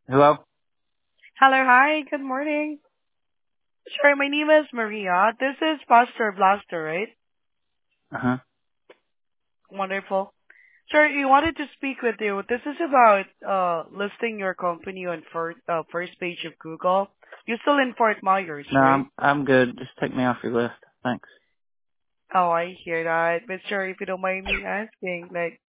Hello? Hello, hi, good morning. Sorry, my name is Maria. This is Pastor Blaster, right? Uh-huh. Wonderful. Sir, you wanted to speak with you. This is about listing your company on first page of Google. You're still in Fort Myers, No, right? I'm good. Just take me off your list. Thanks. Oh, I hear that. But sir, if you don't mind me asking, like,